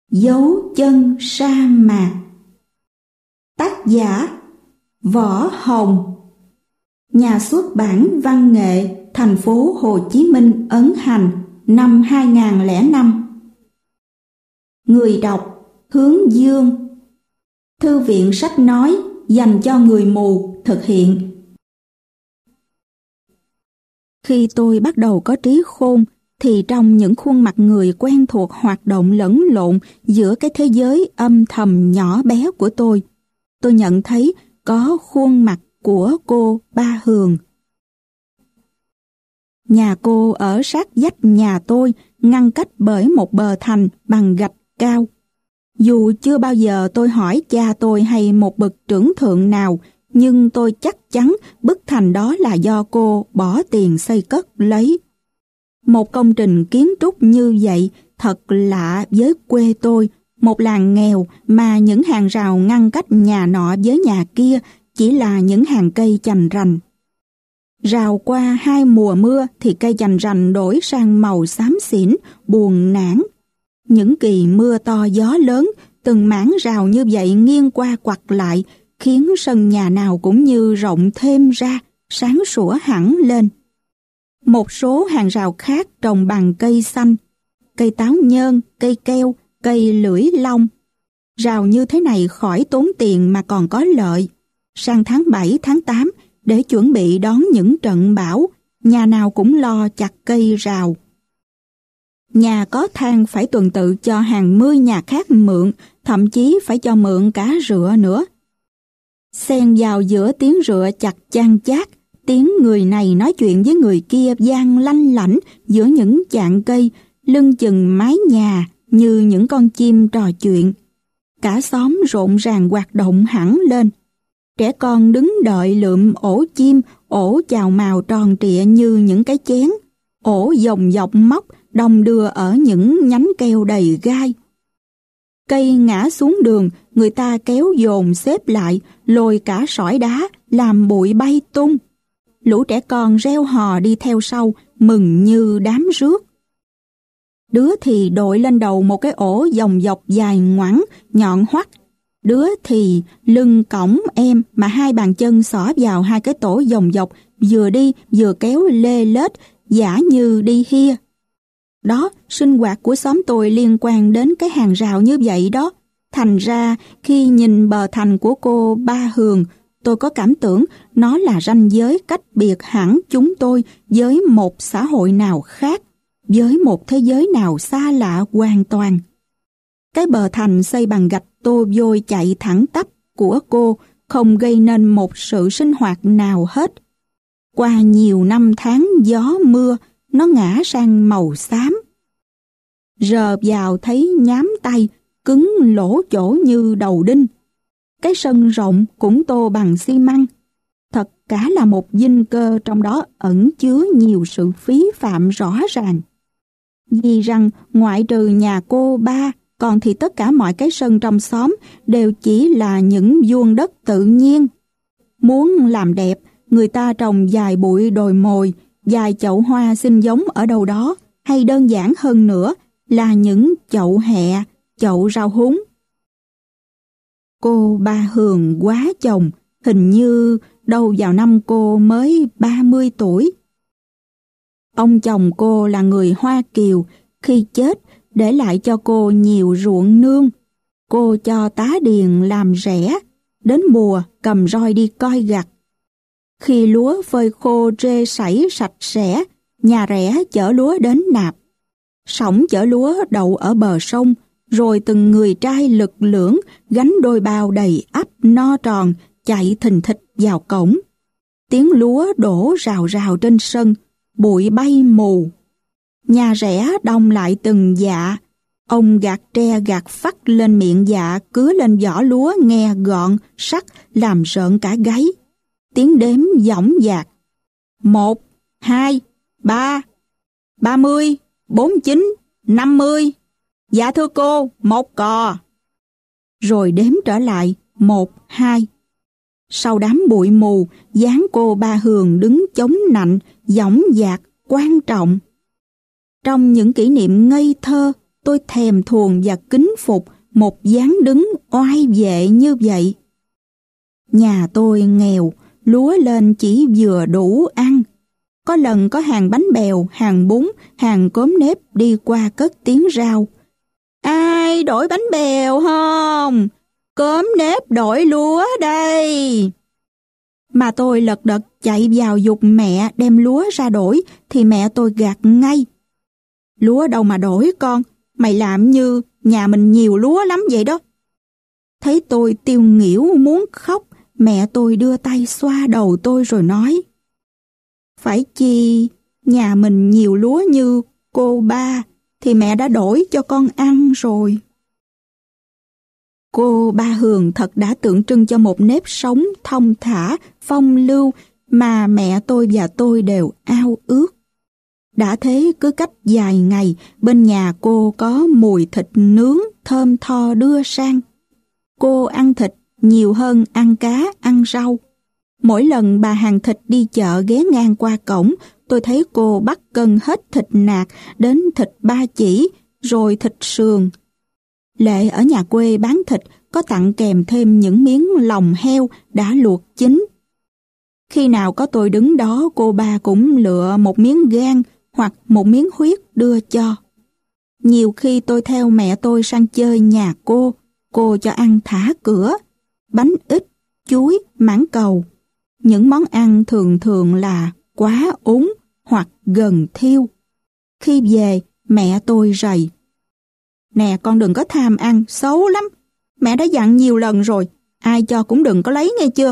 Dấu chân sa mạc. Tác giả Võ Hồng. Nhà xuất bản Văn nghệ, thành phố Hồ Chí Minh ấn hành năm 2005. Người đọc Hướng Dương. Thư viện sách nói dành cho người mù thực hiện. Khi tôi bắt đầu có trí khôn, thì trong những khuôn mặt người quen thuộc hoạt động lẫn lộn giữa cái thế giới âm thầm nhỏ bé của tôi nhận thấy có khuôn mặt của cô Ba Hường. Nhà cô ở sát vách nhà tôi, ngăn cách bởi một bờ thành bằng gạch cao. Dù chưa bao giờ tôi hỏi cha tôi hay một bậc trưởng thượng nào, nhưng tôi chắc chắn bức thành đó là do cô bỏ tiền xây cất lấy. Một công trình kiến trúc như vậy thật lạ với quê tôi, một làng nghèo mà những hàng rào ngăn cách nhà nọ với nhà kia chỉ là những hàng cây chành rành. Rào qua 2 mùa mưa thì cây chành rành đổi sang màu xám xỉn, buồn nản. Những kỳ mưa to gió lớn, từng mảng rào như vậy nghiêng qua quặt lại, khiến sân nhà nào cũng như rộng thêm ra, sáng sủa hẳn lên. Một số hàng rào khác trồng bằng cây xanh, cây táo nhơn, cây keo, cây lưỡi long. Rào như thế này khỏi tốn tiền mà còn có lợi. Sang tháng 7, tháng 8, để chuẩn bị đón những trận bão, nhà nào cũng lo chặt cây rào. Nhà có thang phải tuần tự cho hàng 10 nhà khác mượn, thậm chí phải cho mượn cả rựa nữa. Xen vào giữa tiếng rựa chặt chan chát, tiếng người này nói chuyện với người kia vang lanh lảnh giữa những chạng cây, lưng chừng mái nhà như những con chim trò chuyện. Cả xóm rộn ràng hoạt động hẳn lên. Trẻ con đứng đợi lượm ổ chim, ổ chào mào tròn trịa như những cái chén, ổ dòng dọc móc đong đưa ở những nhánh keo đầy gai. Cây ngã xuống đường, người ta kéo dồn xếp lại, lôi cả sỏi đá, làm bụi bay tung. Lũ trẻ con reo hò đi theo sau, mừng như đám rước. Đứa thì đội lên đầu một cái ổ dòng dọc dài ngoẵng, nhọn hoắt. Đứa thì lưng cõng em mà 2 bàn chân xỏ vào 2 cái tổ dòng dọc, vừa đi vừa kéo lê lết, giả như đi hia. Đó, sinh hoạt của xóm tôi liên quan đến cái hàng rào như vậy đó. Thành ra, khi nhìn bờ thành của cô Ba Hường, tôi có cảm tưởng nó là ranh giới cách biệt hẳn chúng tôi với một xã hội nào khác, với một thế giới nào xa lạ hoàn toàn. Cái bờ thành xây bằng gạch tô vôi chạy thẳng tắp của cô không gây nên một sự sinh hoạt nào hết. Qua nhiều năm tháng gió mưa, nó ngã sang màu xám. Rờ vào thấy nhám tay, cứng lỗ chỗ như đầu đinh. Cái sân rộng cũng tô bằng xi măng. Thật cả là một dinh cơ, trong đó ẩn chứa nhiều sự phí phạm rõ ràng. Vì rằng ngoại trừ nhà cô Ba, còn thì tất cả mọi cái sân trong xóm đều chỉ là những vuông đất tự nhiên. Muốn làm đẹp, người ta trồng vài bụi đồi mồi, vài chậu hoa xin giống ở đâu đó, hay đơn giản hơn nữa là những chậu hẹ, chậu rau húng. Cô Ba Hường quá chồng, hình như đâu vào năm cô mới 30 tuổi. Ông chồng cô là người Hoa Kiều, khi chết để lại cho cô nhiều ruộng nương. Cô cho tá điền làm rẻ, đến mùa cầm roi đi coi gặt. Khi lúa phơi khô rê sảy sạch sẽ, nhà rẻ chở lúa đến nạp. Sổng chở lúa đậu ở bờ sông, rồi từng người trai lực lưỡng gánh đôi bao đầy ắp no tròn chạy thình thịch vào cổng. Tiếng lúa đổ rào rào trên sân, bụi bay mù. Nhà rẻ đong lại từng dạ, ông gạt tre gạt phắt lên miệng dạ, cứa lên vỏ lúa nghe gọn, sắc làm rợn cả gáy. Tiếng đếm dõng dạc: 1, 2, 3, 30, 49, 50. Dạ thưa cô, 1 cò. Rồi đếm trở lại: 1, 2. Sau đám bụi mù, dáng cô Ba Hường đứng chống nạnh, dõng dạc, quan trọng. Trong những kỷ niệm ngây thơ, tôi thèm thuồng và kính phục một dáng đứng oai vệ như vậy. Nhà tôi nghèo, lúa lên chỉ vừa đủ ăn. Có lần có hàng bánh bèo, hàng bún, hàng cốm nếp đi qua cất tiếng rao: "Ai đổi bánh bèo không? Cốm nếp đổi lúa đây." Mà tôi lật đật chạy vào giục mẹ đem lúa ra đổi thì mẹ tôi gạt ngay: "Lúa đâu mà đổi con, mày làm như nhà mình nhiều lúa lắm vậy đó." Thấy tôi tiêu nghỉu muốn khóc, mẹ tôi đưa tay xoa đầu tôi rồi nói: "Phải chi nhà mình nhiều lúa như cô ba thì mẹ đã đổi cho con ăn rồi." Cô Ba Hường thật đã tượng trưng cho một nếp sống thong thả, phong lưu mà mẹ tôi và tôi đều ao ước. Đã thế cứ cách vài ngày, bên nhà cô có mùi thịt nướng thơm tho đưa sang. Cô ăn thịt nhiều hơn ăn cá, ăn rau. Mỗi lần bà hàng thịt đi chợ ghé ngang qua cổng, tôi thấy cô bắt cân hết thịt nạc đến thịt ba chỉ, rồi thịt sườn. Lệ ở nhà quê bán thịt có tặng kèm thêm những miếng lòng heo đã luộc chín. Khi nào có tôi đứng đó, cô ba cũng lựa một miếng gan hoặc một miếng huyết đưa cho. Nhiều khi tôi theo mẹ tôi sang chơi nhà cô cho ăn thả cửa, bánh ít, chuối, mãng cầu. Những món ăn thường thường là quá úng hoặc gần thiêu. Khi về, mẹ tôi rầy: "Nè con đừng có tham ăn, xấu lắm. Mẹ đã dặn nhiều lần rồi, ai cho cũng đừng có lấy nghe chưa?"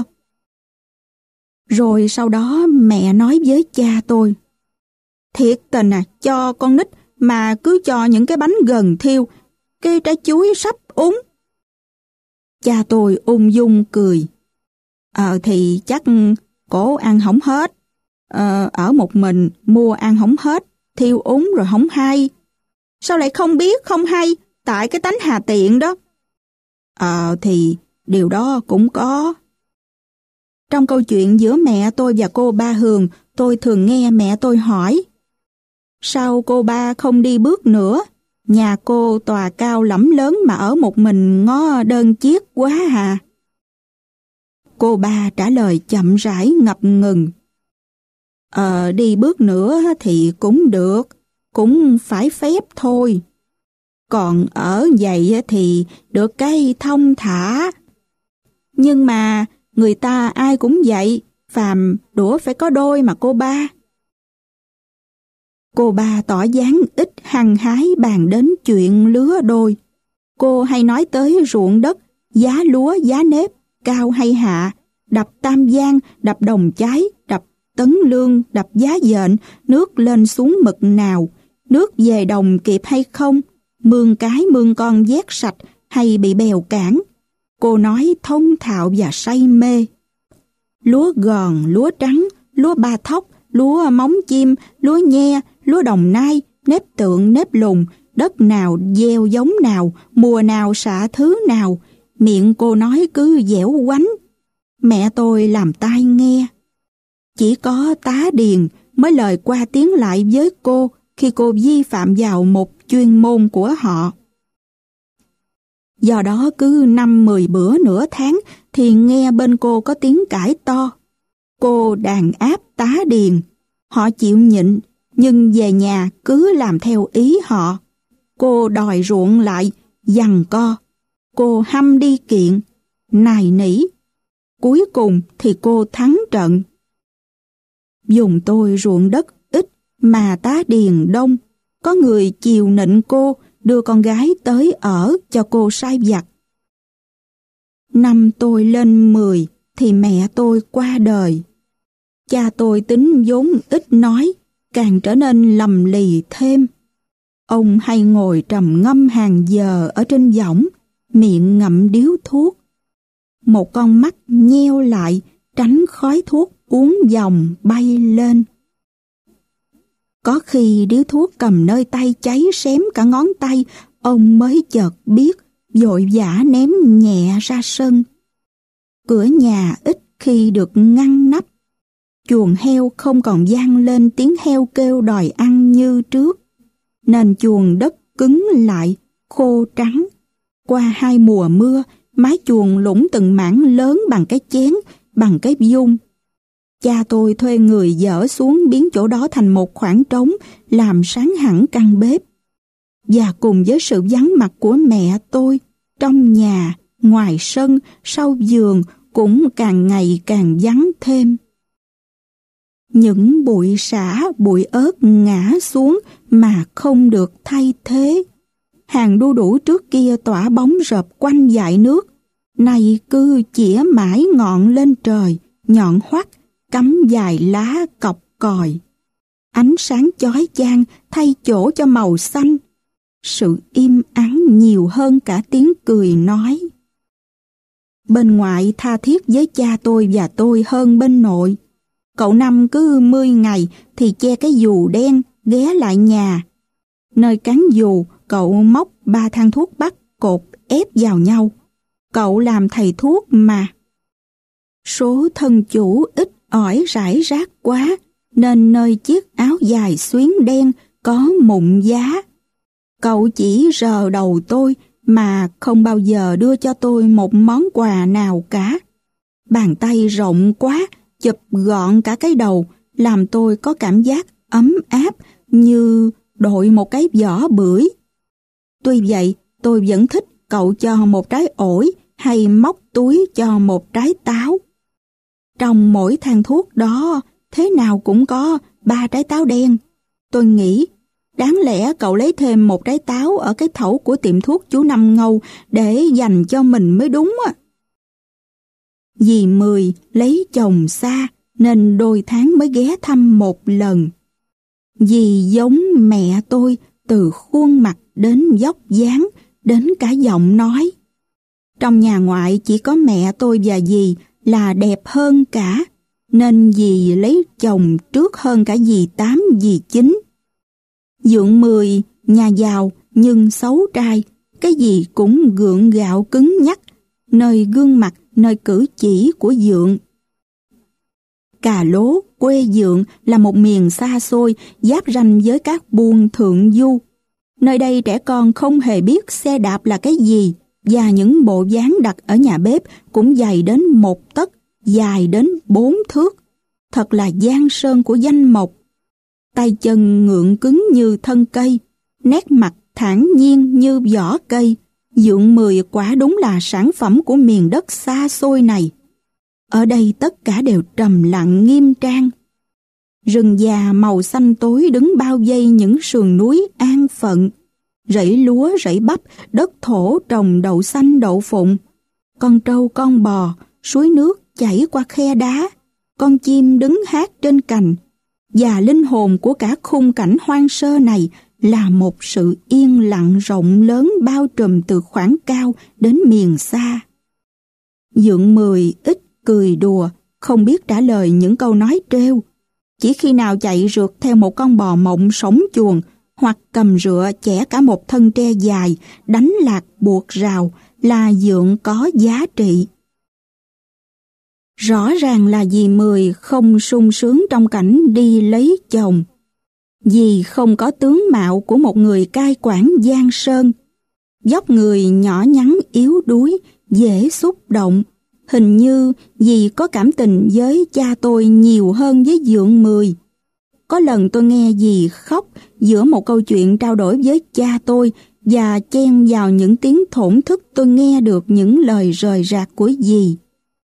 Rồi sau đó mẹ nói với cha tôi: "Thiệt tình à, cho con nít mà cứ cho những cái bánh gần thiêu, cái trái chuối sắp úng." Cha tôi ung dung cười: Thì chắc cổ ăn hổng hết. Ở một mình mua ăn hổng hết, thiêu úng rồi hổng hay. Sao lại không biết không hay, tại cái tánh hà tiện đó." Thì điều đó cũng có. Trong câu chuyện giữa mẹ tôi và cô Ba Hường, tôi thường nghe mẹ tôi hỏi: "Sao cô ba không đi bước nữa? Nhà cô tòa cao lẫm lớn mà ở một mình ngó đơn chiếc quá hà." Cô ba trả lời chậm rãi ngập ngừng: Đi bước nữa thì cũng được, cũng phải phép thôi. Còn ở vậy thì được cái thông thả. Nhưng mà người ta ai cũng vậy, phàm đũa phải có đôi mà cô ba." Cô ba tỏ dáng ít hăng hái bàn đến chuyện lứa đôi. Cô hay nói tới ruộng đất, giá lúa, giá nếp, cao hay hạ, đập Tam Giang, đập Đồng Chái, đập Tấn Lương, đập Giá Dện, nước lên xuống mực nào, nước về đồng kịp hay không, mương cái mương con vét sạch hay bị bèo cản. Cô nói thông thạo và say mê. Lúa gòn, lúa trắng, lúa ba thóc, lúa móng chim, lúa nhe, lúa Đồng Nai, nếp tượng, nếp lùn, đất nào gieo giống nào, mùa nào xạ thứ nào, miệng cô nói cứ dẻo quánh. Mẹ tôi làm tai nghe. Chỉ có tá điền mới lời qua tiếng lại với cô khi cô vi phạm vào một chuyên môn của họ. Do đó cứ 5-10 bữa nửa tháng thì nghe bên cô có tiếng cãi to. Cô đàn áp tá điền. Họ chịu nhịn, nhưng về nhà cứ làm theo ý họ. Cô đòi ruộng lại, giằng co. Cô hăm đi kiện, nài nỉ. Cuối cùng thì cô thắng trận. Dùng tôi ruộng đất ít mà tá điền đông. Có người chiều nịnh cô, đưa con gái tới ở cho cô sai vặt. Năm tôi lên 10 thì mẹ tôi qua đời. Cha tôi tính vốn ít nói, càng trở nên lầm lì thêm. Ông hay ngồi trầm ngâm hàng giờ ở trên võng, miệng ngậm điếu thuốc. Một con mắt nheo lại, tránh khói thuốc uốn vòng bay lên. Có khi điếu thuốc cầm nơi tay cháy xém cả ngón tay, ông mới chợt biết, vội vã ném nhẹ ra sân. Cửa nhà ít khi được ngăn nắp. Chuồng heo không còn vang lên tiếng heo kêu đòi ăn như trước, nên chuồng đất cứng lại, khô trắng. Qua 2 mùa mưa, mái chuồng lũng từng mảng lớn bằng cái chén, bằng cái dung. Cha tôi thuê người dỡ xuống biến chỗ đó thành một khoảng trống, làm sáng hẳn căn bếp. Và cùng với sự vắng mặt của mẹ tôi, trong nhà, ngoài sân, sau giường cũng càng ngày càng vắng thêm. Những bụi sả, bụi ớt ngã xuống mà không được thay thế. Hàng đu đủ trước kia tỏa bóng rợp quanh dải nước, nay cứ chĩa mãi ngọn lên trời, nhọn hoắt, cắm dài lá cọc còi. Ánh sáng chói chang thay chỗ cho màu xanh. Sự im ắng nhiều hơn cả tiếng cười nói. Bên ngoại tha thiết với cha tôi và tôi hơn bên nội. Cậu Năm cứ 10 ngày thì che cái dù đen ghé lại nhà. Nơi cán dù, cậu móc 3 thang thuốc bắc cột ép vào nhau. Cậu làm thầy thuốc mà. Số thân chủ ít ỏi rải rác quá, nên nơi chiếc áo dài xuyến đen có mụn giá. Cậu chỉ rờ đầu tôi mà không bao giờ đưa cho tôi một món quà nào cả. Bàn tay rộng quá, chụp gọn cả cái đầu, làm tôi có cảm giác ấm áp như đội một cái vỏ bưởi. Tuy vậy, tôi vẫn thích cậu cho một trái ổi hay móc túi cho một trái táo. Trong mỗi thang thuốc đó, thế nào cũng có 3 trái táo đen. Tôi nghĩ, đáng lẽ cậu lấy thêm một trái táo ở cái thẩu của tiệm thuốc chú Năm Ngâu để dành cho mình mới đúng á. Dì Mười lấy chồng xa nên đôi tháng mới ghé thăm một lần. Dì giống mẹ tôi từ khuôn mặt đến vóc dáng, đến cả giọng nói. Trong nhà ngoại chỉ có mẹ tôi và dì là đẹp hơn cả, nên dì lấy chồng trước hơn cả dì Tám, dì Chín. Dượng Mười, nhà giàu nhưng xấu trai, cái gì cũng gượng gạo cứng nhắc, nơi gương mặt, nơi cử chỉ của Dượng. Cà Lố, quê Dượng là một miền xa xôi, giáp ranh với các buôn thượng du. Nơi đây trẻ con không hề biết xe đạp là cái gì, và những bộ ván đặt ở nhà bếp cũng dày đến 1 tấc, dài đến 4 thước. Thật là giang sơn của danh mộc. Tay chân ngượng cứng như thân cây, nét mặt thản nhiên như vỏ cây. Dượng Mười quả đúng là sản phẩm của miền đất xa xôi này. Ở đây tất cả đều trầm lặng nghiêm trang. Rừng già màu xanh tối đứng bao vây những sườn núi an phận. Rẫy lúa, rẫy bắp, đất thổ trồng đậu xanh đậu phụng. Con trâu con bò, suối nước chảy qua khe đá. Con chim đứng hát trên cành. Và linh hồn của cả khung cảnh hoang sơ này là một sự yên lặng rộng lớn bao trùm từ khoảng cao đến miền xa. Dượng Mười ít cười đùa, không biết trả lời những câu nói trêu. Chỉ khi nào chạy rượt theo một con bò mộng sống chuồng, hoặc cầm rựa chẻ cả một thân tre dài, đánh lạc buộc rào là Dượng có giá trị. Rõ ràng là dì Mười không sung sướng trong cảnh đi lấy chồng. Dì không có tướng mạo của một người cai quản giang sơn. Vóc người nhỏ nhắn yếu đuối, dễ xúc động. Hình như dì có cảm tình với cha tôi nhiều hơn với Dượng Mười. Có lần tôi nghe dì khóc giữa một câu chuyện trao đổi với cha tôi, và chen vào những tiếng thổn thức tôi nghe được những lời rời rạc của dì.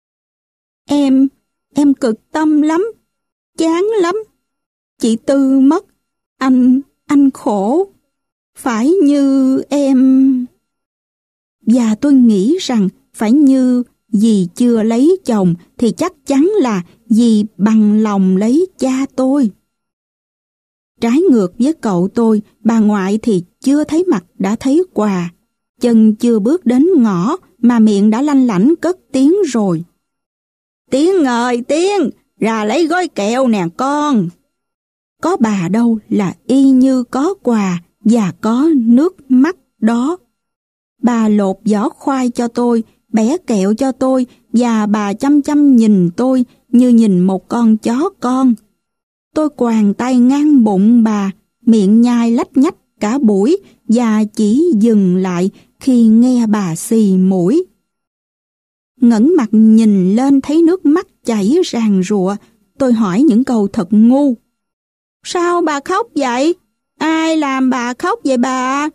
Em cực tâm lắm, chán lắm. Chị Tư mất, anh khổ. Phải như em... Và tôi nghĩ rằng phải như dì chưa lấy chồng thì chắc chắn là dì bằng lòng lấy cha tôi. Trái ngược với cậu tôi, bà ngoại thì chưa thấy mặt đã thấy quà. Chân chưa bước đến ngõ mà miệng đã lanh lảnh cất tiếng rồi. Tiên ơi Tiên, ra lấy gói kẹo nè con. Có bà đâu là y như có quà và có nước mắt đó. Bà lột vỏ khoai cho tôi, bẻ kẹo cho tôi, và bà chăm chăm nhìn tôi như nhìn một con chó con. Tôi quàng tay ngang bụng bà, miệng nhai lách nhách cả buổi và chỉ dừng lại khi nghe bà xì mũi. Ngẩng mặt nhìn lên thấy nước mắt chảy ràn rụa, tôi hỏi những câu thật ngu. Sao bà khóc vậy? Ai làm bà khóc vậy bà?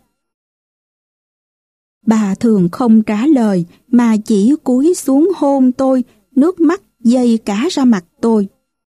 Bà thường không trả lời mà chỉ cúi xuống hôn tôi, nước mắt dây cả ra mặt tôi.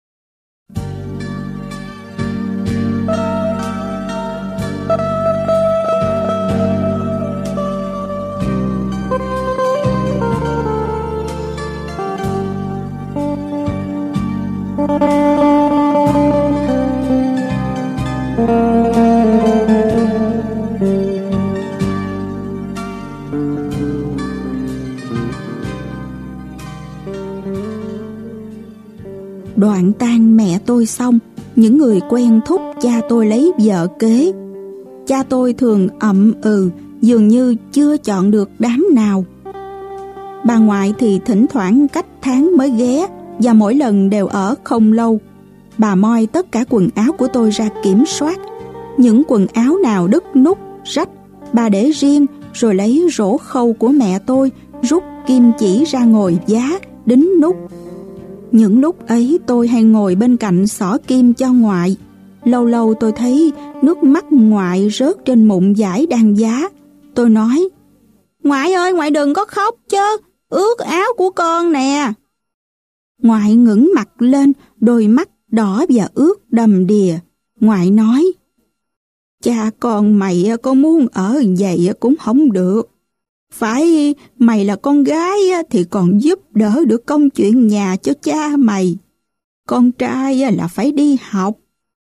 Đoạn tang mẹ tôi xong, những người quen thúc cha tôi lấy vợ kế. Cha tôi thường ậm ừ, dường như chưa chọn được đám nào. Bà ngoại thì thỉnh thoảng cách tháng mới ghé, và mỗi lần đều ở không lâu. Bà moi tất cả quần áo của tôi ra kiểm soát. Những quần áo nào đứt nút, rách, bà để riêng, rồi lấy rổ khâu của mẹ tôi, rút kim chỉ ra ngồi vá, đính nút. Những lúc ấy tôi hay ngồi bên cạnh xỏ kim cho ngoại. Lâu lâu tôi thấy nước mắt ngoại rớt trên mụn vải đang vá. Tôi nói, ngoại ơi, ngoại đừng có khóc chứ, ướt áo của con nè. Ngoại ngẩng mặt lên, đôi mắt đỏ và ướt đầm đìa. Ngoại nói, cha con mày có muốn ở vậy cũng không được. Phải mày là con gái thì còn giúp đỡ được công chuyện nhà cho cha mày. Con trai là phải đi học.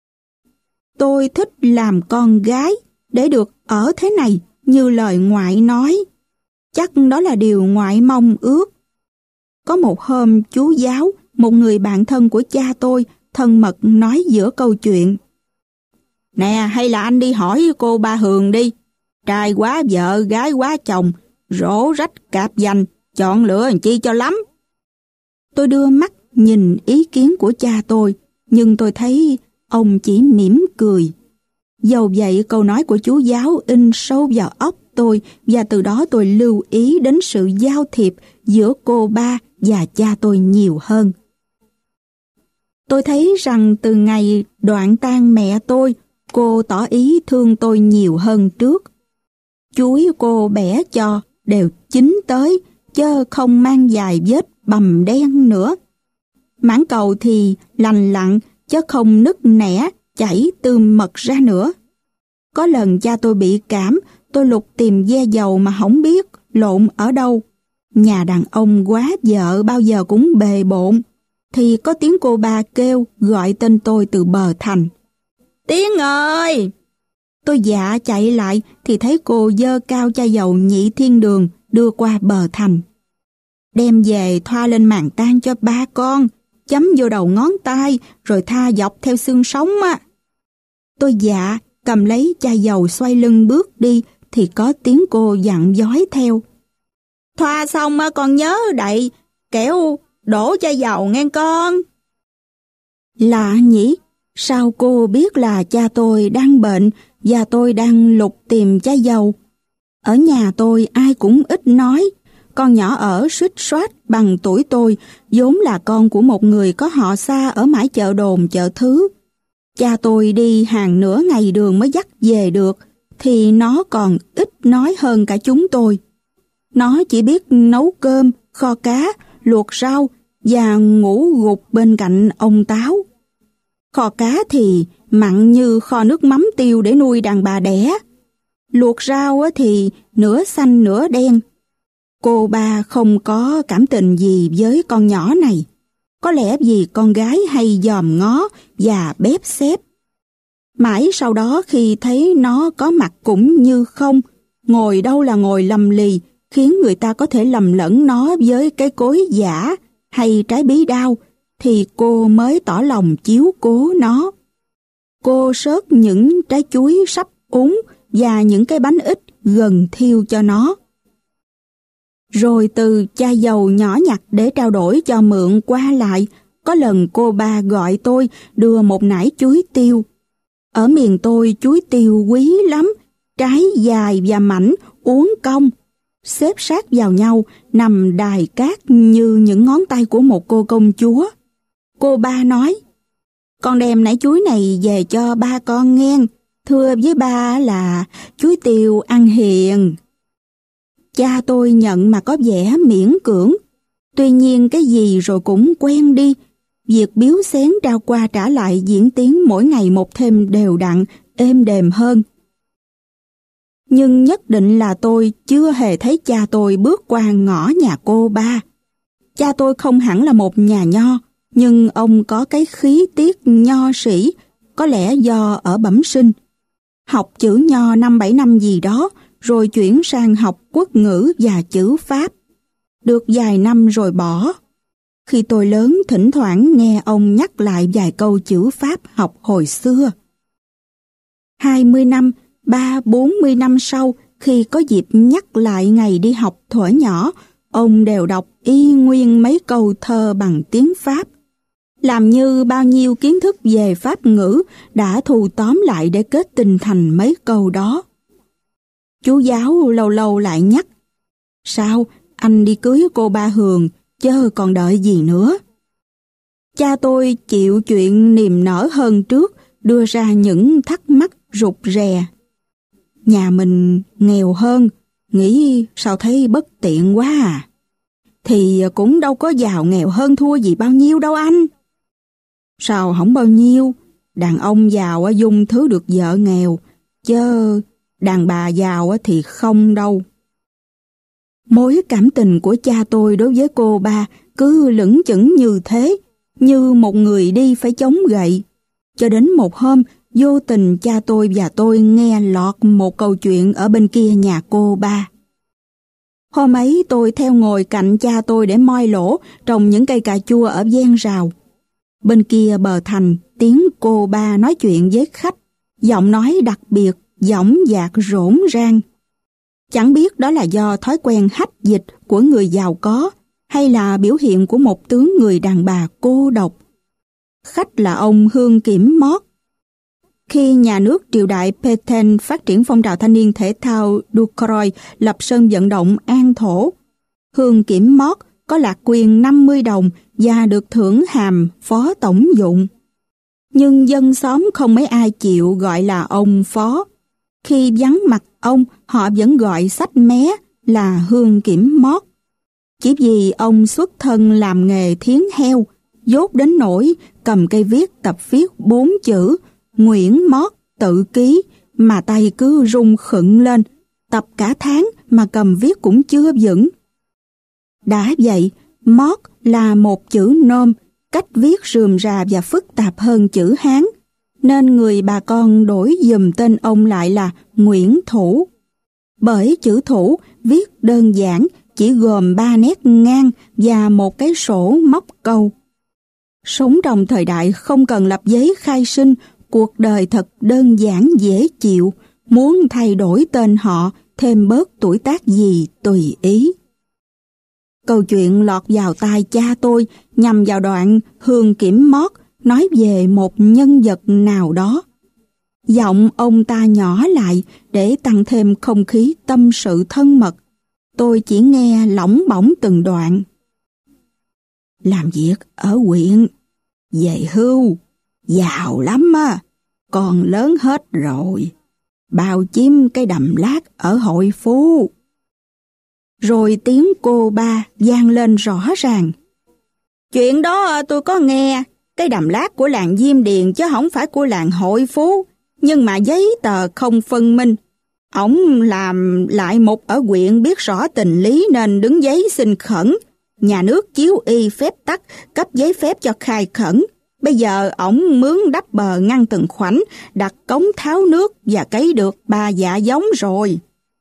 Tôi thích làm con gái để được ở thế này như lời ngoại nói. Chắc đó là điều ngoại mong ước. Có một hôm chú giáo, một người bạn thân của cha tôi, thân mật nói giữa câu chuyện. Nè, hay là anh đi hỏi cô ba Hường đi. Trai quá vợ, gái quá chồng, rổ rách cạp dành, chọn lựa làm chi cho lắm. Tôi đưa mắt nhìn ý kiến của cha tôi, nhưng tôi thấy ông chỉ mỉm cười. Dầu vậy câu nói của chú giáo in sâu vào óc tôi, và từ đó tôi lưu ý đến sự giao thiệp giữa cô ba và cha tôi nhiều hơn. Tôi thấy rằng từ ngày đoạn tang mẹ tôi, cô tỏ ý thương tôi nhiều hơn trước. Chuối cô bẻ cho đều chín tới, chớ không mang vài vết bầm đen nữa. Mãng cầu thì lành lặn, chớ không nứt nẻ, chảy tươm mật ra nữa. Có lần cha tôi bị cảm, tôi lục tìm ve dầu mà không biết lộn ở đâu. Nhà đàn ông quá vợ bao giờ cũng bề bộn, thì có tiếng cô ba kêu gọi tên tôi từ bờ thành. Tiếng ơi! Tôi dạ chạy lại thì thấy cô giơ cao chai dầu Nhị Thiên Đường đưa qua bờ thành. Đem về thoa lên màn tang cho ba con, chấm vô đầu ngón tay rồi tha dọc theo xương sống á. Tôi dạ cầm lấy chai dầu xoay lưng bước đi thì có tiếng cô dặn dói theo. Thoa xong con nhớ đậy, kẻo đổ chai dầu nghe con. Lạ nhỉ, sao cô biết là cha tôi đang bệnh và tôi đang lục tìm chai dầu? Ở nhà tôi ai cũng ít nói. Con nhỏ ở suýt soát bằng tuổi tôi, vốn là con của một người có họ xa ở mãi chợ Đồn, chợ Thứ. Cha tôi đi hàng nửa ngày đường mới dắt về được, thì nó còn ít nói hơn cả chúng tôi. Nó chỉ biết nấu cơm, kho cá, luộc rau và ngủ gục bên cạnh ông Táo. Kho cá thì mặn như kho nước mắm tiêu để nuôi đàn bà đẻ. Luộc rau thì nửa xanh nửa đen. Cô ba không có cảm tình gì với con nhỏ này. Có lẽ vì con gái hay dòm ngó và bếp xếp. Mãi sau đó khi thấy nó có mặt cũng như không, ngồi đâu là ngồi lầm lì, khiến người ta có thể lầm lẫn nó với cái cối giả hay trái bí đao, thì cô mới tỏ lòng chiếu cố nó. Cô xớt những trái chuối sắp úng và những cái bánh ít gần thiêu cho nó. Rồi từ chai dầu nhỏ nhặt để trao đổi cho mượn qua lại, có lần cô ba gọi tôi đưa một nải chuối tiêu. Ở miền tôi chuối tiêu quý lắm trái dài và mảnh, uốn cong, xếp sát vào nhau, nằm đài cát như những ngón tay của một cô công chúa. Cô ba nói, con đem nải chuối này về cho ba con nghe, thưa với ba là chuối tiêu ăn hiền. Cha tôi nhận mà có vẻ miễn cưỡng, tuy nhiên cái gì rồi cũng quen đi. Việc biếu xén trao qua trả lại diễn tiến mỗi ngày một thêm đều đặn, êm đềm hơn. Nhưng nhất định là tôi chưa hề thấy cha tôi bước qua ngõ nhà cô ba. Cha tôi không hẳn là một nhà nho, nhưng ông có cái khí tiết nho sĩ, có lẽ do ở bẩm sinh. Học chữ nho 5-7 năm gì đó, rồi chuyển sang học quốc ngữ và chữ Pháp. Được vài năm rồi bỏ. Khi tôi lớn, thỉnh thoảng nghe ông nhắc lại vài câu chữ Pháp học hồi xưa. 20 năm, 30-40 năm sau, khi có dịp nhắc lại ngày đi học thuở nhỏ, ông đều đọc y nguyên mấy câu thơ bằng tiếng Pháp. Làm như bao nhiêu kiến thức về Pháp ngữ đã thu tóm lại để kết tinh thành mấy câu đó. Chú giáo lâu lâu lại nhắc, sao anh đi cưới cô ba Hường, chớ còn đợi gì nữa. Cha tôi chịu chuyện niềm nở hơn trước, đưa ra những thắc mắc rụt rè. Nhà mình nghèo hơn, nghĩ sao thấy bất tiện quá à. Thì cũng đâu có giàu nghèo hơn thua gì bao nhiêu đâu anh. Sao không bao nhiêu, đàn ông giàu dung thứ được vợ nghèo, chứ đàn bà giàu thì không đâu. Mối cảm tình của cha tôi đối với cô ba cứ lững chững như thế, như một người đi phải chống gậy. Cho đến một hôm, vô tình cha tôi và tôi nghe lọt một câu chuyện ở bên kia nhà cô ba. Hôm ấy tôi theo ngồi cạnh cha tôi để moi lỗ trồng những cây cà chua ở ven rào. Bên kia bờ thành, tiếng cô ba nói chuyện với khách, giọng nói đặc biệt, dõng dạc rỗn rang. Chẳng biết đó là do thói quen hách dịch của người giàu có hay là biểu hiện của một tướng người đàn bà cô độc. Khách là ông Hương Kiểm Mót. Khi nhà nước triều đại Pétain phát triển phong trào thanh niên thể thao Ducroi lập sân vận động An Thổ, Hương Kiểm Mót có lạc quyền 50 đồng và được thưởng hàm phó tổng dụng. Nhưng dân xóm không mấy ai chịu gọi là ông phó. Khi vắng mặt ông, họ vẫn gọi xách mé là Hương Kiểm Mót. Chỉ vì ông xuất thân làm nghề thiến heo, dốt đến nỗi cầm cây viết tập viết 4 chữ Nguyễn Mót tự ký mà tay cứ rung khựng lên, tập cả tháng mà cầm viết cũng chưa vững. Đã vậy, Mót là một chữ Nôm, cách viết rườm rà và phức tạp hơn chữ Hán, nên người bà con đổi giùm tên ông lại là Nguyễn Thủ. Bởi chữ Thủ viết đơn giản, chỉ gồm 3 nét ngang và một cái sổ móc câu. Sống trong thời đại không cần lập giấy khai sinh, cuộc đời thật đơn giản dễ chịu, muốn thay đổi tên họ, thêm bớt tuổi tác gì tùy ý. Câu chuyện lọt vào tai cha tôi nhằm vào đoạn Hương Kiểm Mót nói về một nhân vật nào đó. Giọng ông ta nhỏ lại để tăng thêm không khí tâm sự thân mật. Tôi chỉ nghe lỏng bỏng từng đoạn. Làm việc ở huyện, về hưu, giàu lắm á, con lớn hết rồi, bao chiếm cái đầm lát ở Hội Phú. Rồi tiếng cô ba vang lên rõ ràng. Chuyện đó tôi có nghe, cái đầm lát của làng Diêm Điền chứ không phải của làng Hội Phú, nhưng mà giấy tờ không phân minh. Ổng làm lại một ở huyện biết rõ tình lý nên đứng giấy xin khẩn. Nhà nước chiếu y phép tắc, cấp giấy phép cho khai khẩn. Bây giờ ổng mướn đắp bờ ngăn từng khoảnh, đặt cống tháo nước và cấy được 3 dạ giống rồi.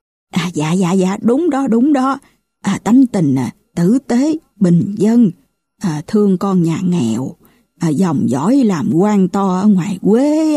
Dạ, đúng đó. Tánh tình tử tế, bình dân, thương con nhà nghèo, dòng dõi làm quan to ở ngoài quê.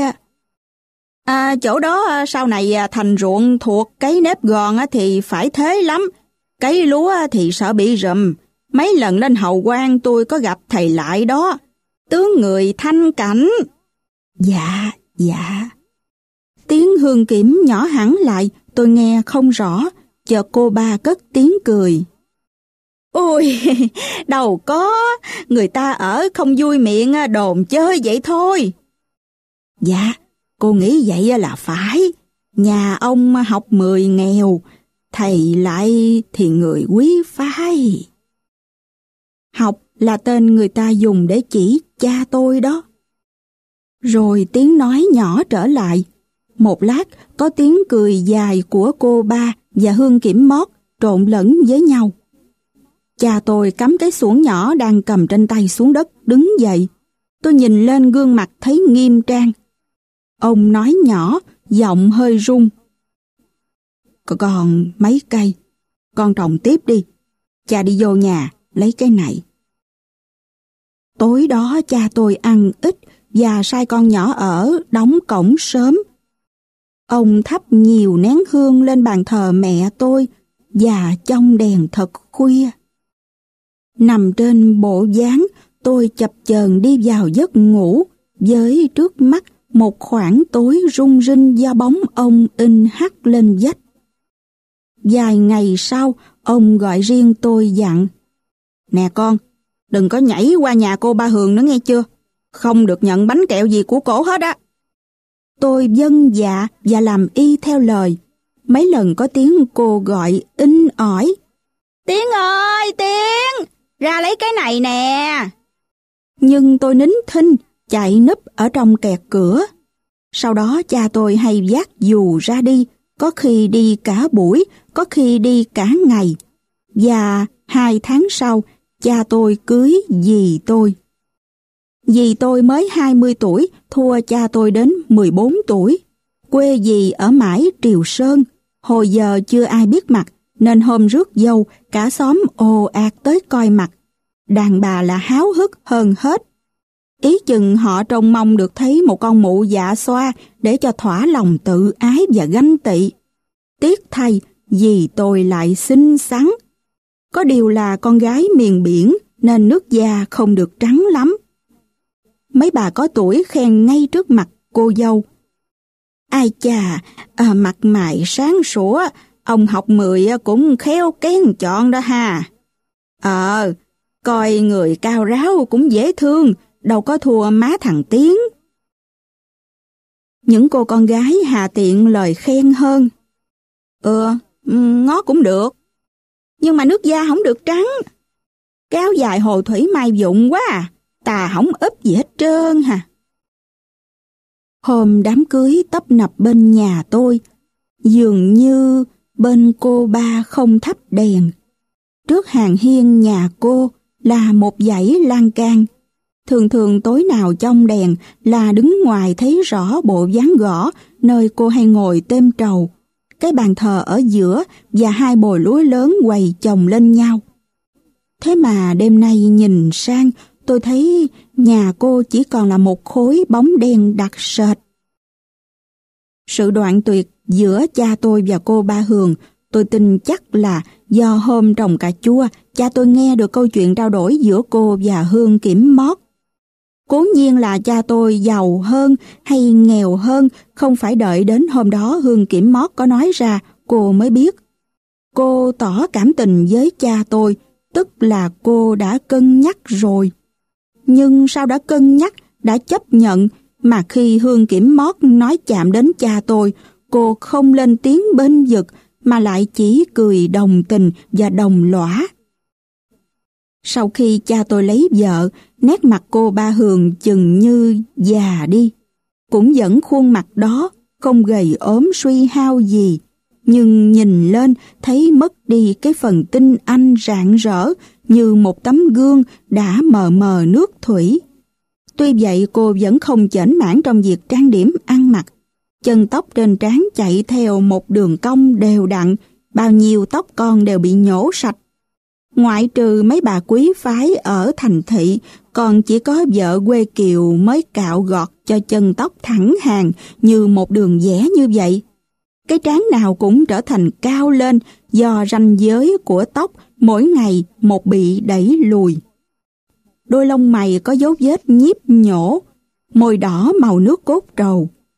Chỗ đó sau này thành ruộng thuộc cấy nếp gòn thì phải thế lắm. Cấy lúa thì sợ bị rùm. Mấy lần lên hầu quan tôi có gặp thầy lại đó. Tướng người thanh cảnh. Dạ. Tiếng Hương Kiểm nhỏ hẳn lại, tôi nghe không rõ, chợt cô ba cất tiếng cười. Ôi, đâu có, người ta ở không vui miệng đồn chơi vậy thôi. Dạ, cô nghĩ vậy là phải. Nhà ông học 10 nghèo, thầy lại thì người quý phái. Học là tên người ta dùng để chỉ cha tôi đó. Rồi tiếng nói nhỏ trở lại. Một lát có tiếng cười dài của cô ba và Hương Kiểm Mót trộn lẫn với nhau. Cha tôi cắm cái xuồng nhỏ đang cầm trên tay xuống đất, đứng dậy. Tôi nhìn lên gương mặt thấy nghiêm trang. Ông nói nhỏ, giọng hơi run. Còn mấy cây, con trồng tiếp đi. Cha đi vô nhà, lấy cái này. Tối đó cha tôi ăn ít và sai con nhỏ ở đóng cổng sớm. Ông thắp nhiều nén hương lên bàn thờ mẹ tôi và trong đèn thật khuya. Nằm trên bộ dáng, tôi chập chờn đi vào giấc ngủ với trước mắt một khoảng tối rung rinh do bóng ông in hắt lên vách. Vài ngày sau, ông gọi riêng tôi dặn: Nè con, đừng có nhảy qua nhà cô ba Hường nữa nghe chưa? Không được nhận bánh kẹo gì của cổ hết á. Tôi vâng dạ và làm y theo lời. Mấy lần có tiếng cô gọi in ỏi: Tiến ơi, Tiến, ra lấy cái này nè. Nhưng tôi nín thinh, chạy núp ở trong kẹt cửa. Sau đó cha tôi hay vác dù ra đi, có khi đi cả buổi, có khi đi cả ngày. Và 2 tháng sau, cha tôi cưới dì tôi. Dì tôi mới 20 tuổi, thua cha tôi đến 14 tuổi. Quê dì ở mãi Triều Sơn, hồi giờ chưa ai biết mặt, nên hôm rước dâu, cả xóm ồ ạt tới coi mặt. Đàn bà là háo hức hơn hết. Ý chừng họ trông mong được thấy một con mụ dạ xoa để cho thỏa lòng tự ái và ganh tị. Tiếc thay, dì tôi lại xinh xắn. Có điều là con gái miền biển nên nước da không được trắng lắm. Mấy bà có tuổi khen ngay trước mặt cô dâu: Ai chà, mặt mày sáng sủa, ông học 10 cũng khéo kén chọn đó ha. Coi người cao ráo cũng dễ thương, đâu có thua má thằng Tiến. Những cô con gái hà tiện lời khen hơn: Ngó cũng được, nhưng mà nước da không được trắng. Kéo dài hồ thủy mai vụng quá à, ta không úp gì hết trơn hả. Hôm đám cưới tấp nập bên nhà tôi, dường như bên cô ba không thắp đèn. Trước hàng hiên nhà cô là một dãy lan can. Thường thường tối nào trong đèn là đứng ngoài thấy rõ bộ ván gõ nơi cô hay ngồi têm trầu, cái bàn thờ ở giữa và 2 bồi lúa lớn quầy chồng lên nhau. Thế mà đêm nay nhìn sang, tôi thấy nhà cô chỉ còn là một khối bóng đen đặc sệt. Sự đoạn tuyệt giữa cha tôi và cô ba Hường, tôi tin chắc là do hôm trồng cà chua, cha tôi nghe được câu chuyện trao đổi giữa cô và Hương Kiểm Mót. Cố nhiên là cha tôi giàu hơn hay nghèo hơn không phải đợi đến hôm đó Hương Kiểm Mót có nói ra cô mới biết. Cô tỏ cảm tình với cha tôi, tức là cô đã cân nhắc rồi. Nhưng sao đã cân nhắc, đã chấp nhận mà khi Hương Kiểm Mót nói chạm đến cha tôi, cô không lên tiếng bênh vực mà lại chỉ cười đồng tình và đồng lõa. Sau khi cha tôi lấy vợ, nét mặt cô ba Hường chừng như già đi. Cũng vẫn khuôn mặt đó, không gầy ốm suy hao gì, nhưng nhìn lên thấy mất đi cái phần tinh anh rạng rỡ như một tấm gương đã mờ mờ nước thủy. Tuy vậy cô vẫn không chểnh mảng trong việc trang điểm ăn mặc. Chân tóc trên trán chạy theo một đường cong đều đặn, bao nhiêu tóc con đều bị nhổ sạch. Ngoại trừ mấy bà quý phái ở thành thị, còn chỉ có vợ quê kiều mới cạo gọt cho chân tóc thẳng hàng như một đường vẽ như vậy. Cái trán nào cũng trở thành cao lên do ranh giới của tóc mỗi ngày một bị đẩy lùi. Đôi lông mày có dấu vết nhíp nhổ, môi đỏ màu nước cốt trầu.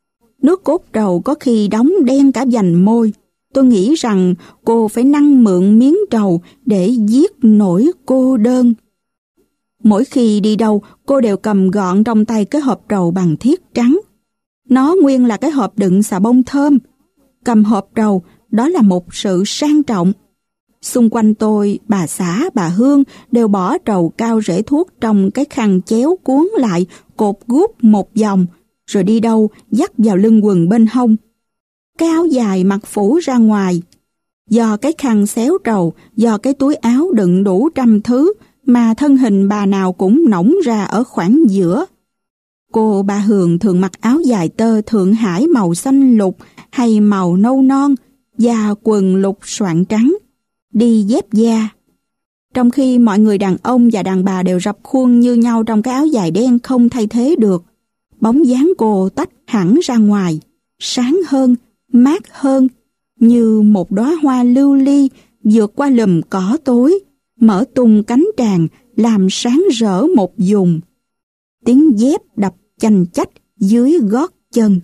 Nước cốt trầu có khi đóng đen cả vành môi. Tôi nghĩ rằng cô phải năng mượn miếng trầu để giết nỗi cô đơn. Mỗi khi đi đâu, cô đều cầm gọn trong tay cái hộp trầu bằng thiết trắng. Nó nguyên là cái hộp đựng xà bông thơm. Cầm hộp trầu, đó là một sự sang trọng. Xung quanh tôi, bà xã, bà Hương đều bỏ trầu cao rễ thuốc trong cái khăn chéo cuốn lại, cột guốc một vòng, rồi đi đâu dắt vào lưng quần bên hông. Cái áo dài mặc phủ ra ngoài. Do cái khăn xéo trầu, do cái túi áo đựng đủ trăm thứ, mà thân hình bà nào cũng nõng ra ở khoảng giữa. Cô bà Hường thường mặc áo dài tơ Thượng Hải màu xanh lục hay màu nâu non và quần lục soạn trắng, đi dép da. Trong khi mọi người đàn ông và đàn bà đều rập khuôn như nhau trong cái áo dài đen không thay thế được. Bóng dáng cô tách hẳn ra ngoài, sáng hơn, mát hơn, như một đóa hoa lưu ly vượt qua lùm cỏ tối, mở tung cánh tràn, làm sáng rỡ một vùng. Tiếng dép đập chành chách dưới gót chân.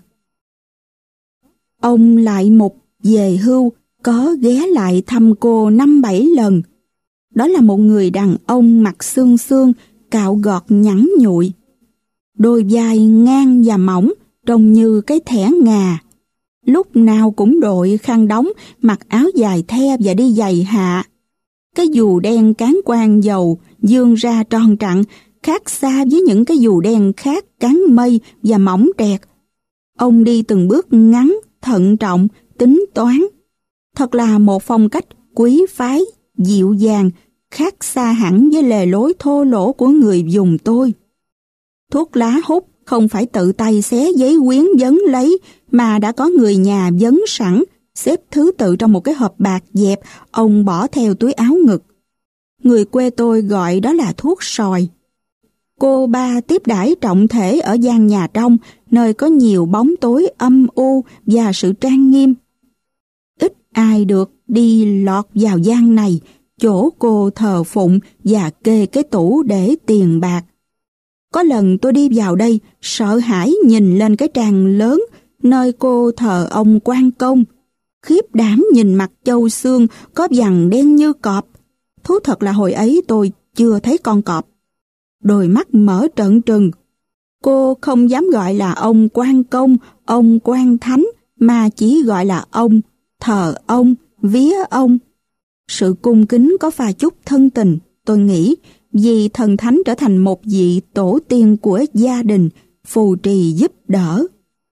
Ông Lại Mục về hưu có ghé lại thăm cô 5-7 lần. Đó là một người đàn ông mặt xương xương, cạo gọt nhẵn nhụi. Đôi vai ngang và mỏng, trông như cái thẻ ngà. Lúc nào cũng đội khăn đóng, mặc áo dài the và đi giày hạ. Cái dù đen cán quang dầu dương ra tròn trặn, khác xa với những cái dù đen khác cán mây và mỏng trẹt. Ông đi từng bước ngắn, thận trọng, tính toán. Thật là một phong cách quý phái, dịu dàng, khác xa hẳn với lề lối thô lỗ của người vùng tôi. Thuốc lá hút không phải tự tay xé giấy quyến vấn lấy, mà đã có người nhà vấn sẵn, xếp thứ tự trong một cái hộp bạc dẹp, ông bỏ theo túi áo ngực. Người quê tôi gọi đó là thuốc sòi. Cô ba tiếp đãi trọng thể ở gian nhà trong, nơi có nhiều bóng tối âm u và sự trang nghiêm. Ít ai được đi lọt vào gian này, chỗ cô thờ phụng và kê cái tủ để tiền bạc. Có lần tôi đi vào đây, sợ hãi nhìn lên cái tràng lớn, nơi cô thờ ông Quan Công. Khiếp đảm nhìn mặt châu xương có vằn đen như cọp. Thú thật là hồi ấy tôi chưa thấy con cọp. Đôi mắt mở trợn trừng. Cô không dám gọi là ông Quan Công, ông Quan Thánh, mà chỉ gọi là ông, thờ ông, vía ông. Sự cung kính có pha chút thân tình, tôi nghĩ, vì thần thánh trở thành một vị tổ tiên của gia đình, phù trì giúp đỡ.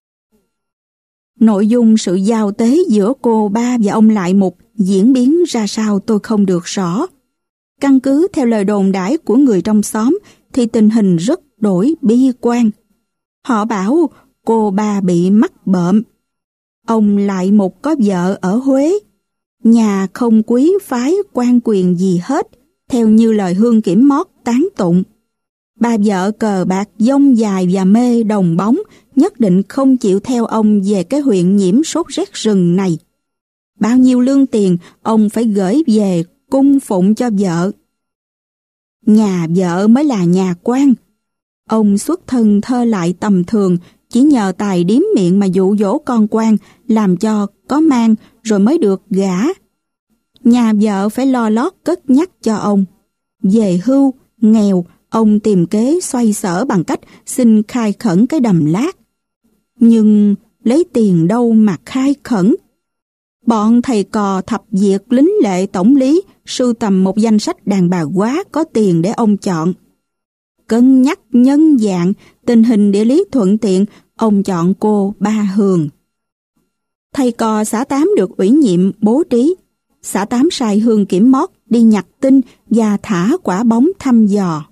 Nội dung sự giao tế giữa cô ba và ông Lại Mục diễn biến ra sao tôi không được rõ. Căn cứ theo lời đồn đãi của người trong xóm thì tình hình rất đổi bi quan. Họ bảo cô ba bị mắc bợm. Ông Lại Mục có vợ ở Huế. Nhà không quý phái quan quyền gì hết, theo như lời Hương Kiểm Mót tán tụng. Bà vợ cờ bạc dông dài và mê đồng bóng, nhất định không chịu theo ông về cái huyện nhiễm sốt rét rừng này. Bao nhiêu lương tiền ông phải gửi về cung phụng cho vợ. Nhà vợ mới là nhà quan. Ông xuất thân thơ lại tầm thường, chỉ nhờ tài điếm miệng mà dụ dỗ con quan, làm cho có mang rồi mới được gả. Nhà vợ phải lo lót cất nhắc cho ông. Về hưu, nghèo, ông tìm kế xoay sở bằng cách xin khai khẩn cái đầm lát. Nhưng lấy tiền đâu mà khai khẩn? Bọn thầy cò thập diệt lính lệ tổng lý sưu tầm một danh sách đàn bà quá có tiền để ông chọn. Cân nhắc nhân dạng, tình hình địa lý thuận tiện, ông chọn cô Ba Hường. Thầy cò xã Tám được ủy nhiệm bố trí. Xã Tám sai Hương Kiểm Mót đi nhặt tinh và thả quả bóng thăm dò.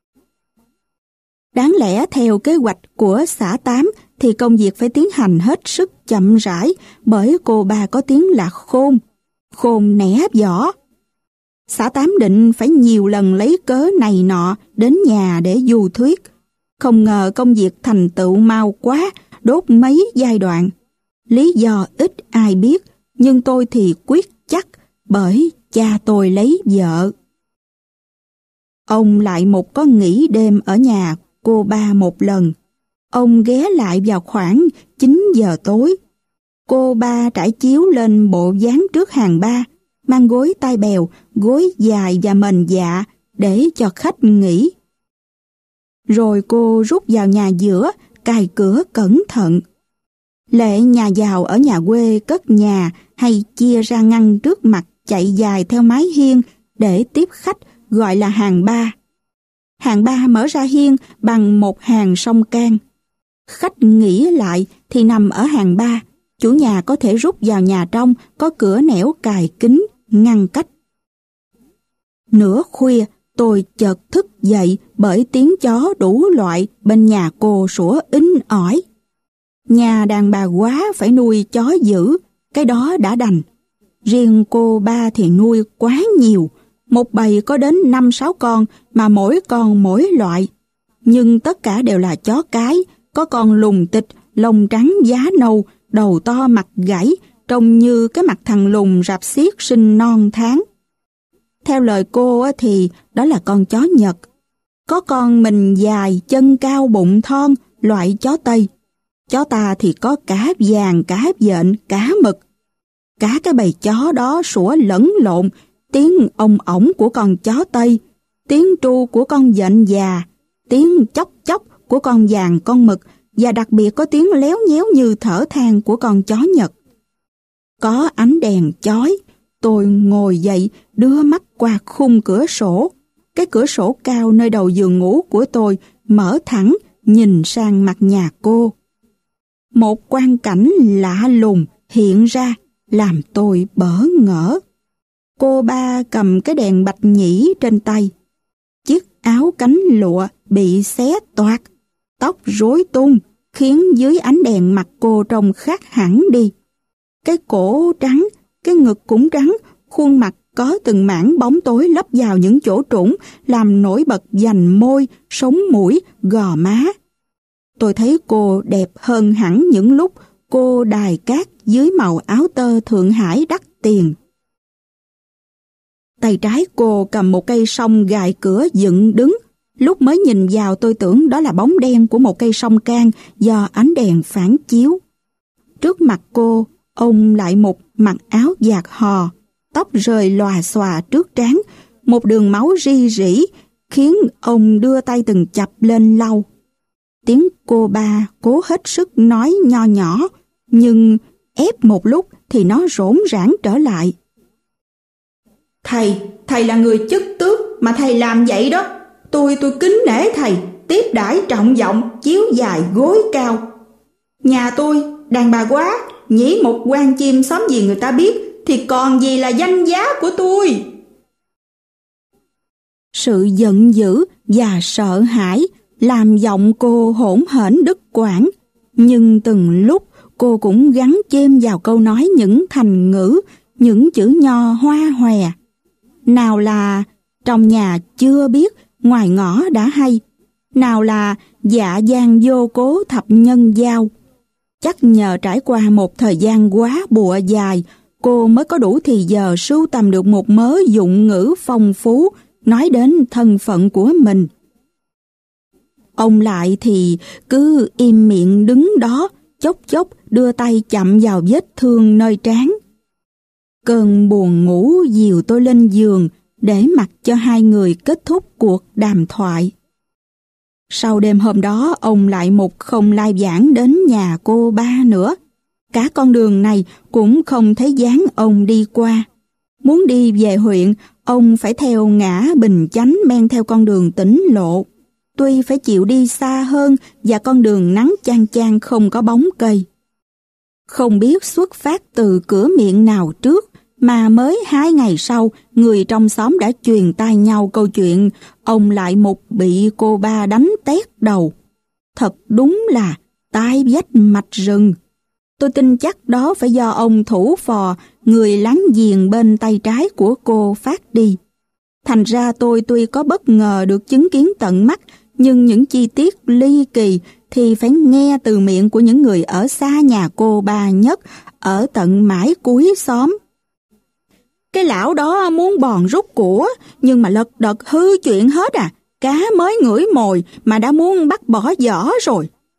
Đáng lẽ theo kế hoạch của xã Tám thì công việc phải tiến hành hết sức chậm rãi, bởi cô ba có tiếng là khôn, khôn nẻ võ. Xã Tám định phải nhiều lần lấy cớ này nọ đến nhà để du thuyết. Không ngờ công việc thành tựu mau quá, đốt mấy giai đoạn. Lý do ít ai biết, nhưng tôi thì quyết chắc, bởi cha tôi lấy vợ. Ông Lại Mục có nghỉ đêm ở nhà cô ba một lần. Ông ghé lại vào khoảng 9 giờ tối. Cô ba trải chiếu lên bộ dáng trước hàng ba, mang gối tai bèo, gối dài và mền dạ để cho khách nghỉ. Rồi cô rút vào nhà giữa, cài cửa cẩn thận. Lệ nhà giàu ở nhà quê cất nhà hay chia ra ngăn trước mặt chạy dài theo mái hiên để tiếp khách, gọi là hàng ba. Hàng ba mở ra hiên bằng một hàng song can. Khách nghỉ lại thì nằm ở hàng ba, chủ nhà có thể rút vào nhà trong, có cửa nẻo cài kín, ngăn cách. Nửa khuya, tôi chợt thức dậy bởi tiếng chó đủ loại bên nhà cô sủa inh ỏi. Nhà đàn bà quá phải nuôi chó dữ, cái đó đã đành. Riêng cô ba thì nuôi quá nhiều, một bầy có đến 5-6 con mà mỗi con mỗi loại. Nhưng tất cả đều là chó cái, có con lùng tịch, lông trắng giá nâu, đầu to mặt gãy, trông như cái mặt thằng lùng rạp xiết sinh non tháng. Theo lời cô thì đó là con chó Nhật. Có con mình dài, chân cao, bụng thon, loại chó Tây. Chó ta thì có cá vàng, cá vện, cá mực. Cả cái bầy chó đó sủa lẫn lộn, tiếng ong ổng của con chó Tây, tiếng tru của con vện già, tiếng chốc chốc của con vàng con mực, và đặc biệt có tiếng léo nhéo như thở than của con chó Nhật. Có ánh đèn chói, tôi ngồi dậy đưa mắt qua khung cửa sổ. Cái cửa sổ cao nơi đầu giường ngủ của tôi mở thẳng nhìn sang mặt nhà cô. Một quang cảnh lạ lùng hiện ra làm tôi bỡ ngỡ. Cô ba cầm cái đèn bạch nhĩ trên tay. Chiếc áo cánh lụa bị xé toạc, tóc rối tung khiến dưới ánh đèn mặt cô trông khác hẳn đi. Cái cổ trắng, cái ngực cũng trắng, khuôn mặt có từng mảng bóng tối lấp vào những chỗ trũng làm nổi bật vành môi, sống mũi, gò má. Tôi thấy cô đẹp hơn hẳn những lúc cô đài cát dưới màu áo tơ Thượng Hải đắt tiền. Tay trái cô cầm một cây song gài cửa dựng đứng. Lúc mới nhìn vào tôi tưởng đó là bóng đen của một cây song can do ánh đèn phản chiếu. Trước mặt cô, ông lại một mặc áo vạt hò, tóc rơi lòa xòa trước trán, một đường máu ri rỉ khiến ông đưa tay từng chập lên lau. Tiếng cô ba cố hết sức nói nho nhỏ, nhưng ép một lúc thì nó rỗn rãng trở lại. Thầy là người chức tước mà thầy làm vậy đó. Tôi kính nể thầy, tiếp đãi trọng vọng, chiếu dài gối cao. Nhà tôi, đàn bà quá, nhỉ một quan chim xóm gì người ta biết, thì còn gì là danh giá của tôi. Sự giận dữ và sợ hãi làm giọng cô hỗn hển đứt quãng, nhưng từng lúc cô cũng gắn chêm vào câu nói những thành ngữ, những chữ nho hoa hòe. Nào là trong nhà chưa biết, ngoài ngõ đã hay. Nào là dạ gian vô cố thập nhân giao. Chắc nhờ trải qua một thời gian quá bụa dài, cô mới có đủ thì giờ sưu tầm được một mớ dụng ngữ phong phú nói đến thân phận của mình. Ông lại thì cứ im miệng đứng đó, chốc chốc đưa tay chậm vào vết thương nơi trán. Cơn buồn ngủ dìu tôi lên giường để mặc cho hai người kết thúc cuộc đàm thoại. Sau đêm hôm đó, ông lại một không lai vãng đến nhà cô ba nữa. Cả con đường này cũng không thấy dáng ông đi qua. Muốn đi về huyện, ông phải theo ngã Bình Chánh men theo con đường tỉnh lộ. Tuy phải chịu đi xa hơn và con đường nắng chang chang không có bóng cây. Không biết xuất phát từ cửa miệng nào trước, mà mới 2 ngày sau, người trong xóm đã truyền tai nhau câu chuyện ông lại một bị cô ba đánh tét đầu. Thật đúng là tai vách mạch rừng. Tôi tin chắc đó phải do ông thủ phò, người láng giềng bên tay trái của cô phát đi. Thành ra tôi tuy có bất ngờ được chứng kiến tận mắt, nhưng những chi tiết ly kỳ thì phải nghe từ miệng của những người ở xa nhà cô ba nhất, ở tận mãi cuối xóm. Cái lão đó muốn bòn rút của, nhưng mà lật đật hư chuyện hết à. Cá mới ngửi mồi mà đã muốn bắt bỏ giỏ rồi.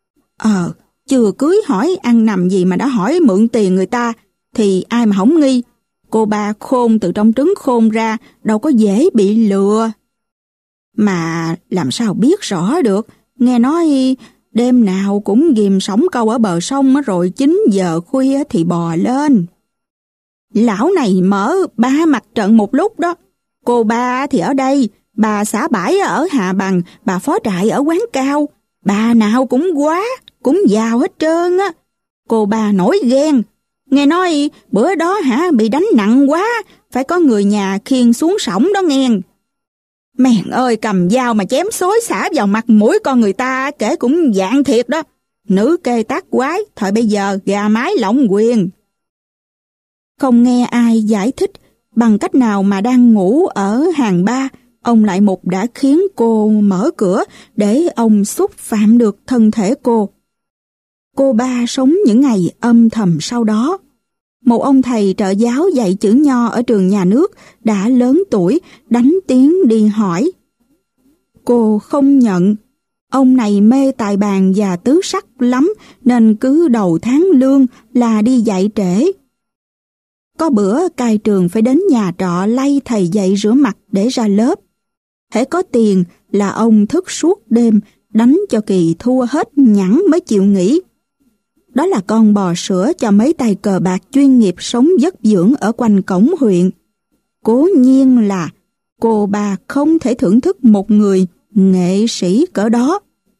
Chưa cưới hỏi ăn nằm gì mà đã hỏi mượn tiền người ta, thì ai mà hổng nghi. Cô ba khôn từ trong trứng khôn ra, đâu có dễ bị lừa. Mà làm sao biết rõ được, nghe nói đêm nào cũng ghìm sổng câu ở bờ sông rồi 9 giờ khuya thì bò lên. Lão này mở 3 mặt trận một lúc đó. Cô ba thì ở đây, bà xã bãi ở Hà Bằng, bà phó trại ở Quán Cao. Bà nào cũng quá, cũng giàu hết trơn á. Cô ba nổi ghen. Nghe nói bữa đó bị đánh nặng quá, phải có người nhà khiêng xuống sổng đó nghe. Mèn ơi, cầm dao mà chém xối xả vào mặt mũi con người ta kể cũng dạng thiệt đó. Nữ kê tác quái, thời bây giờ gà mái lộng quyền. Không nghe ai giải thích bằng cách nào mà đang ngủ ở hàng 3, ông lại một đã khiến cô mở cửa để ông xúc phạm được thân thể cô. Cô ba sống những ngày âm thầm sau đó. Một ông thầy trợ giáo dạy chữ nho ở trường nhà nước đã lớn tuổi đánh tiếng đi hỏi. Cô không nhận. Ông này mê tài bàn và tứ sắc lắm nên cứ đầu tháng lương là đi dạy trễ. Có bữa cai trường phải đến nhà trọ lay thầy dạy rửa mặt để ra lớp. Hễ có tiền là ông thức suốt đêm đánh cho kỳ thua hết nhẵn mới chịu nghỉ. Đó là con bò sữa cho mấy tay cờ bạc chuyên nghiệp sống vất vưởng ở quanh cổng huyện. Cố nhiên là cô bà không thể thưởng thức một người nghệ sĩ cỡ đó.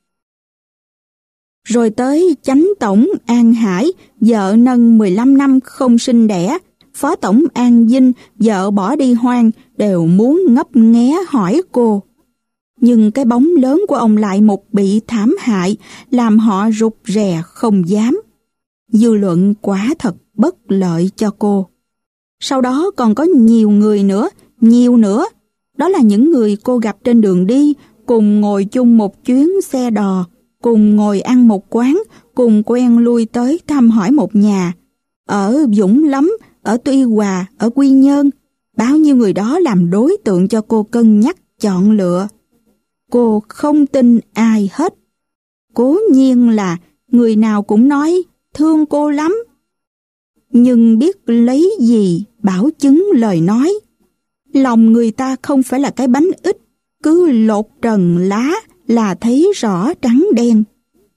Rồi tới chánh tổng An Hải, vợ nâng 15 năm không sinh đẻ, phó tổng An Vinh, vợ bỏ đi hoang, đều muốn ngấp nghé hỏi cô. Nhưng cái bóng lớn của ông lại một bị thảm hại, làm họ rụt rè không dám. Dư luận quả thật bất lợi cho cô. Sau đó còn có nhiều người nữa, nhiều nữa. Đó là những người cô gặp trên đường đi, cùng ngồi chung một chuyến xe đò, cùng ngồi ăn một quán, cùng quen lui tới thăm hỏi một nhà. Ở Vũng Lắm, ở Tuy Hòa, ở Quy Nhơn, bao nhiêu người đó làm đối tượng cho cô cân nhắc chọn lựa. Cô không tin ai hết. Cố nhiên là người nào cũng nói thương cô lắm. Nhưng biết lấy gì bảo chứng lời nói. Lòng người ta không phải là cái bánh ít, cứ lột trần lá là thấy rõ trắng đen.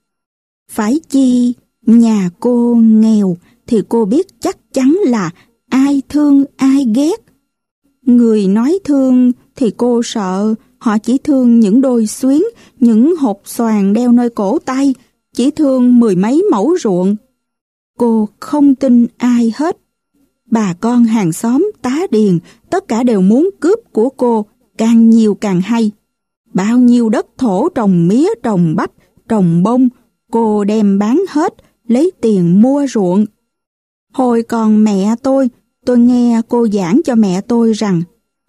Phải chi nhà cô nghèo thì cô biết chắc chắn là ai thương ai ghét. Người nói thương thì cô sợ họ chỉ thương những đôi xuyến, những hột xoàn đeo nơi cổ tay, chỉ thương 10 mấy mẫu ruộng. Cô không tin ai hết. Bà con hàng xóm, tá điền, tất cả đều muốn cướp của cô, càng nhiều càng hay. Bao nhiêu đất thổ trồng mía, trồng bắp, trồng bông, cô đem bán hết, lấy tiền mua ruộng. Hồi còn mẹ tôi nghe cô giảng cho mẹ tôi rằng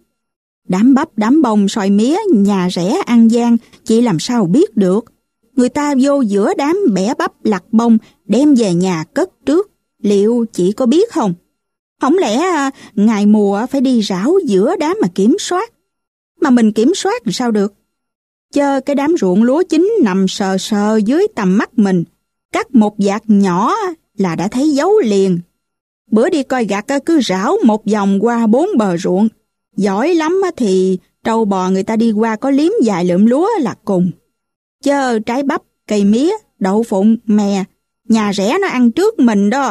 đám bắp, đám bông, xoài mía, nhà rẻ ăn gian, chị làm sao biết được. Người ta vô giữa đám bẻ bắp lặt bông, đem về nhà cất trước, liệu chị có biết không? Không lẽ ngày mùa phải đi rảo giữa đám mà kiểm soát? Mà mình kiểm soát làm sao được? Chơ cái đám ruộng lúa chín nằm sờ sờ dưới tầm mắt mình, cắt một vạt nhỏ là đã thấy dấu liền. Bữa đi coi gặt cứ rảo một vòng qua 4 bờ ruộng. Giỏi lắm thì trâu bò người ta đi qua có liếm vài lượm lúa là cùng. Chơ trái bắp, cây mía, đậu phụng, mè, nhà rẻ nó ăn trước mình đó.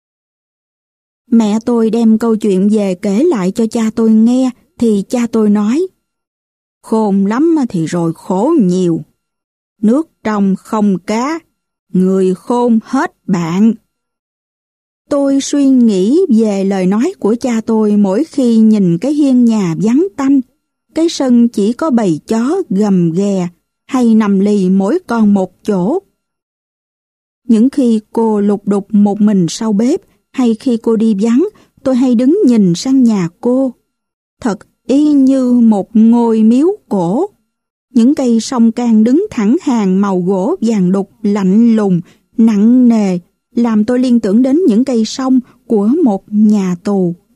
Mẹ tôi đem câu chuyện về kể lại cho cha tôi nghe, thì cha tôi nói, khôn lắm thì rồi khổ nhiều. Nước trong không cá, người khôn hết bạn. Tôi suy nghĩ về lời nói của cha tôi mỗi khi nhìn cái hiên nhà vắng tanh, cái sân chỉ có bầy chó gầm ghè, hay nằm lì mỗi con một chỗ. Những khi cô lục đục một mình sau bếp, hay khi cô đi vắng, tôi hay đứng nhìn sang nhà cô. Thật y như một ngôi miếu cổ. Những cây song can đứng thẳng hàng màu gỗ vàng đục lạnh lùng, nặng nề, làm tôi liên tưởng đến những cây song của một nhà tù.